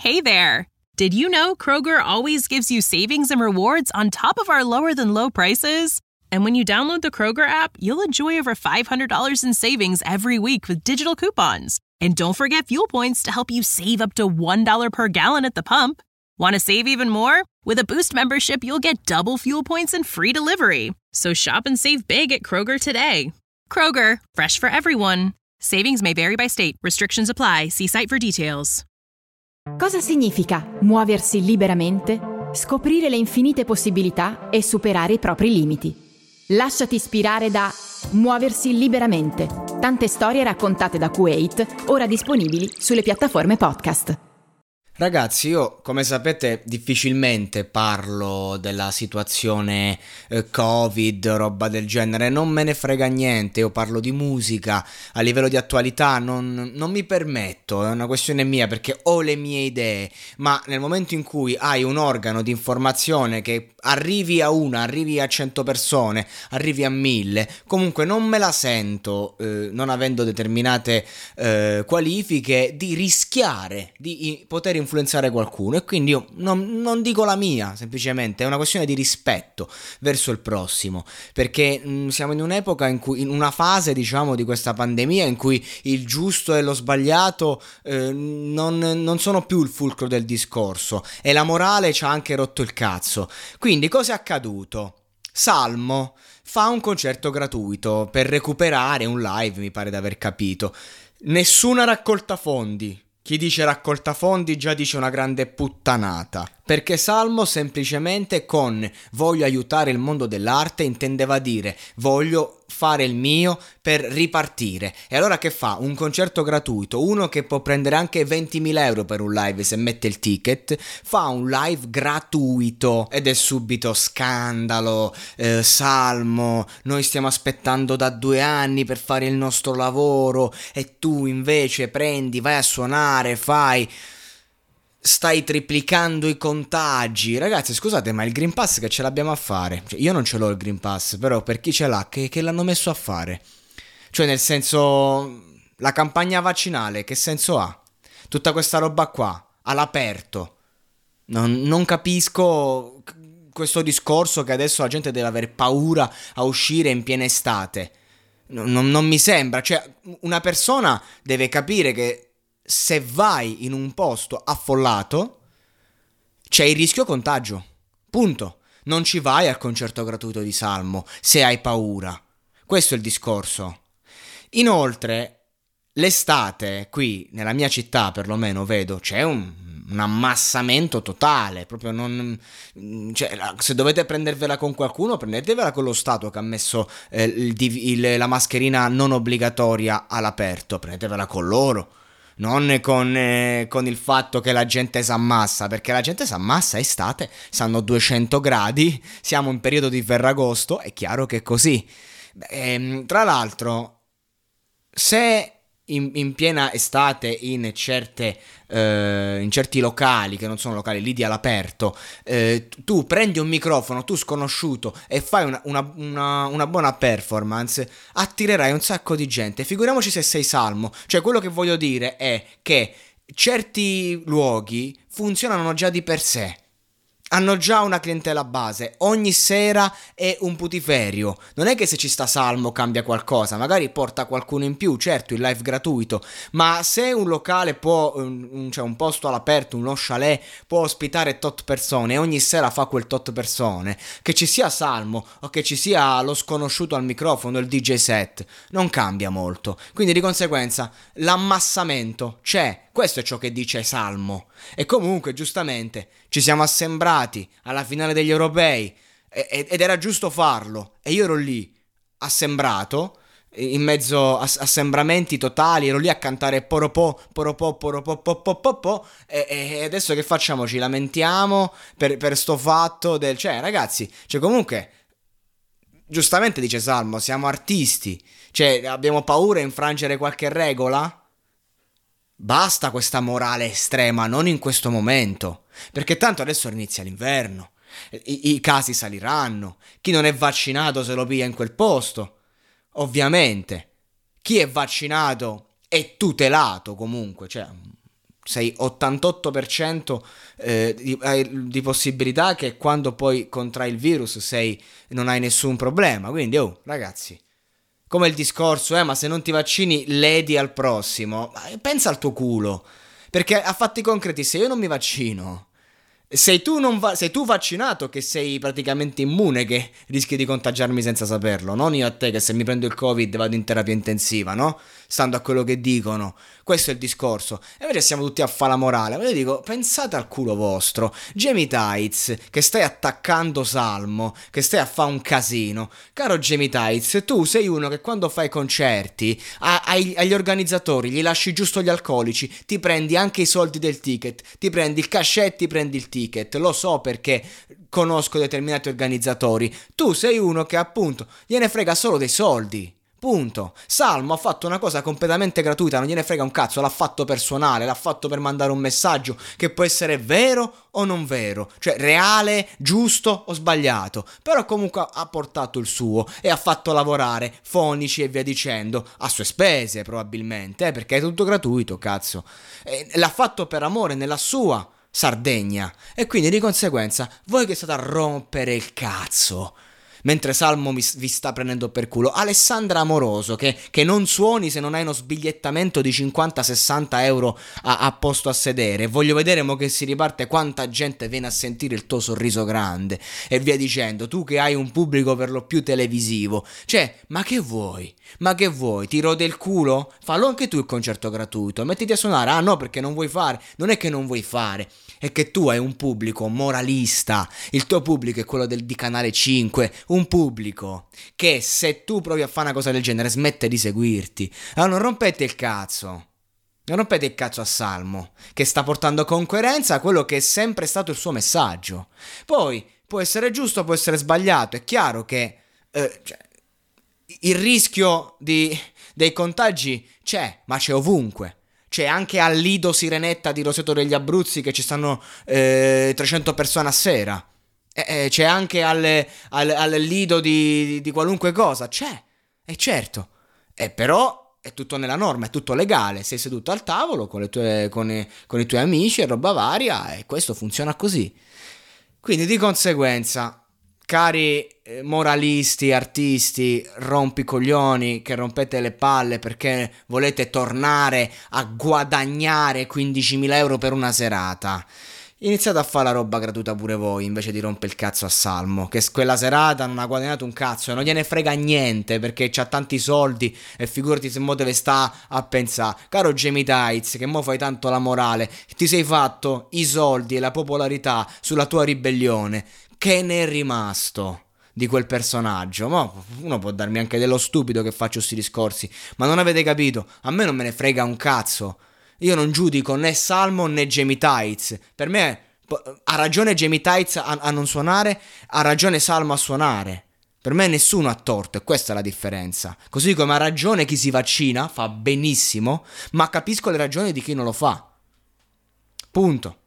Hey there! Did you know Kroger always gives you savings and rewards on top of our lower-than-low prices? And when you download the Kroger app, you'll enjoy over $500 in savings every week with digital coupons. And don't forget fuel points to help you save up to $1 per gallon at the pump. Want to save even more? With a Boost membership, you'll get double fuel points and free delivery. So shop and save big at Kroger today. Kroger, fresh for everyone. Savings may vary by state. Restrictions apply. See site for details. Cosa significa muoversi liberamente, scoprire le infinite possibilità e superare i propri limiti? Lasciati ispirare da Muoversi liberamente. Tante storie raccontate da Kuwait, ora disponibili sulle piattaforme podcast. Ragazzi, io come sapete difficilmente parlo della situazione Covid, roba del genere, non me ne frega niente, io parlo di musica, a livello di attualità non mi permetto, è una questione mia perché ho le mie idee, ma nel momento in cui hai un organo di informazione che arrivi a una, arrivi a 100 persone, arrivi a 1000, comunque non me la sento, non avendo determinate qualifiche, di rischiare di poter influenzare qualcuno, e quindi io non dico la mia, semplicemente è una questione di rispetto verso il prossimo, perché siamo in un'epoca in cui, in una fase diciamo di questa pandemia in cui il giusto e lo sbagliato non sono più il fulcro del discorso e la morale ci ha anche rotto il cazzo. Quindi cosa è accaduto? Salmo fa un concerto gratuito per recuperare un live, mi pare di aver capito. Nessuna raccolta fondi. Chi dice raccolta fondi già dice una grande puttanata, perché Salmo semplicemente con voglio aiutare il mondo dell'arte intendeva dire voglio fare il mio per ripartire. E allora che fa? Un concerto gratuito, uno che può prendere anche 20.000 euro per un live se mette il ticket, fa un live gratuito ed è subito scandalo, Salmo, noi stiamo aspettando da 2 anni per fare il nostro lavoro e tu invece prendi, vai a suonare, stai triplicando i contagi. Ragazzi, scusate, ma il Green Pass che ce l'abbiamo a fare? Cioè, io non ce l'ho il Green Pass, però per chi ce l'ha, che l'hanno messo a fare? Cioè, nel senso, la campagna vaccinale, che senso ha? Tutta questa roba qua, all'aperto. Non capisco questo discorso che adesso la gente deve avere paura a uscire in piena estate. Non mi sembra. Cioè, una persona deve capire che se vai in un posto affollato c'è il rischio contagio, punto. Non ci vai al concerto gratuito di Salmo se hai paura. Questo è il discorso. Inoltre l'estate qui nella mia città perlomeno vedo c'è un ammassamento totale, proprio cioè, se dovete prendervela con qualcuno prendetevela con lo Stato che ha messo la mascherina non obbligatoria all'aperto, prendetevela con loro. Non con il fatto che la gente si ammassa, perché la gente si ammassa estate, stanno 200 gradi, siamo in periodo di Ferragosto, è chiaro che è così. Tra l'altro, se in piena estate in certi locali, che non sono locali, lì di all'aperto, tu prendi un microfono, tu sconosciuto, e fai una buona performance, attirerai un sacco di gente. Figuriamoci se sei Salmo. Cioè, quello che voglio dire è che certi luoghi funzionano già di per sé, hanno già una clientela base, ogni sera è un putiferio. Non è che se ci sta Salmo cambia qualcosa, magari porta qualcuno in più, certo il live gratuito, ma se un locale può, cioè un posto all'aperto, uno chalet può ospitare tot persone e ogni sera fa quel tot persone, che ci sia Salmo o che ci sia lo sconosciuto al microfono, il DJ set, non cambia molto. Quindi di conseguenza l'ammassamento c'è. Questo è ciò che dice Salmo. E comunque, giustamente, ci siamo assembrati alla finale degli europei ed era giusto farlo. E io ero lì, assembrato, in mezzo a assembramenti totali, ero lì a cantare poropò, poropò, poropò, po, e adesso che facciamo? Ci lamentiamo per sto fatto del... Cioè, ragazzi, cioè comunque... Giustamente dice Salmo, siamo artisti. Cioè, abbiamo paura di infrangere qualche regola? Basta questa morale estrema, non in questo momento, perché tanto adesso inizia l'inverno, i casi saliranno, chi non è vaccinato se lo piglia in quel posto, ovviamente, chi è vaccinato è tutelato comunque, cioè sei 88% di possibilità che quando poi contrai il virus non hai nessun problema. Quindi, ragazzi, come il discorso, ma se non ti vaccini ledi al prossimo, pensa al tuo culo, perché a fatti concreti, se io non mi vaccino, sei tu vaccinato che sei praticamente immune, che rischi di contagiarmi senza saperlo, non io a te che se mi prendo il Covid vado in terapia intensiva, no? Stando a quello che dicono. Questo è il discorso. E invece siamo tutti a fa la morale. Ma io dico, pensate al culo vostro. Jamie Tights, che stai attaccando Salmo, che stai a fa un casino. Caro Jamie Tights, tu sei uno che quando fai concerti agli organizzatori gli lasci giusto gli alcolici, ti prendi anche i soldi del ticket, ti prendi il cachet, ti prendi il ticket. Lo so perché conosco determinati organizzatori. Tu sei uno che appunto gliene frega solo dei soldi. Punto. Salmo ha fatto una cosa completamente gratuita, non gliene frega un cazzo, l'ha fatto per suonare, l'ha fatto per mandare un messaggio che può essere vero o non vero, cioè reale, giusto o sbagliato, però comunque ha portato il suo e ha fatto lavorare fonici e via dicendo, a sue spese probabilmente, perché è tutto gratuito, cazzo. L'ha fatto per amore nella sua Sardegna e quindi di conseguenza voi che state a rompere il cazzo mentre Salmo vi sta prendendo per culo. Alessandra Amoroso, che non suoni se non hai uno sbigliettamento di 50-60 euro a posto a sedere. Voglio vedere mo che si riparte quanta gente viene a sentire il tuo sorriso grande e via dicendo. Tu che hai un pubblico per lo più televisivo, cioè, ma che vuoi? Ma che vuoi? Ti rode il culo? Fallo anche tu il concerto gratuito, mettiti a suonare. Ah no, perché non vuoi fare? Non è che non vuoi fare, è che tu hai un pubblico moralista. Il tuo pubblico è quello di Canale 5, un pubblico che se tu provi a fare una cosa del genere smette di seguirti. Allora non rompete il cazzo. Non rompete il cazzo a Salmo, che sta portando con coerenza quello che è sempre stato il suo messaggio. Poi può essere giusto, può essere sbagliato. È chiaro che il rischio dei contagi c'è, ma c'è ovunque. C'è anche al Lido Sirenetta di Roseto degli Abruzzi che ci stanno 300 persone a sera. C'è anche al Lido di qualunque cosa. C'è, è certo. Però è tutto nella norma, è tutto legale. Sei seduto al tavolo con i tuoi amici e roba varia e questo funziona così. Quindi di conseguenza, cari moralisti, artisti, rompicoglioni che rompete le palle perché volete tornare a guadagnare 15.000 euro per una serata, iniziate a fare la roba gratuita pure voi invece di rompere il cazzo a Salmo, che quella serata non ha guadagnato un cazzo e non gliene frega niente perché c'ha tanti soldi e figurati se mo deve sta a pensare. Caro Jamie Tights, che mo fai tanto la morale, ti sei fatto i soldi e la popolarità sulla tua ribellione. Che ne è rimasto di quel personaggio? Ma uno può darmi anche dello stupido che faccio sti discorsi, ma non avete capito? A me non me ne frega un cazzo. Io non giudico né Salmo né Jamie Tights. Per me ha ragione Jamie Tights a non suonare, ha ragione Salmo a suonare. Per me nessuno ha torto e questa è la differenza. Così come ha ragione chi si vaccina, fa benissimo, ma capisco le ragioni di chi non lo fa. Punto.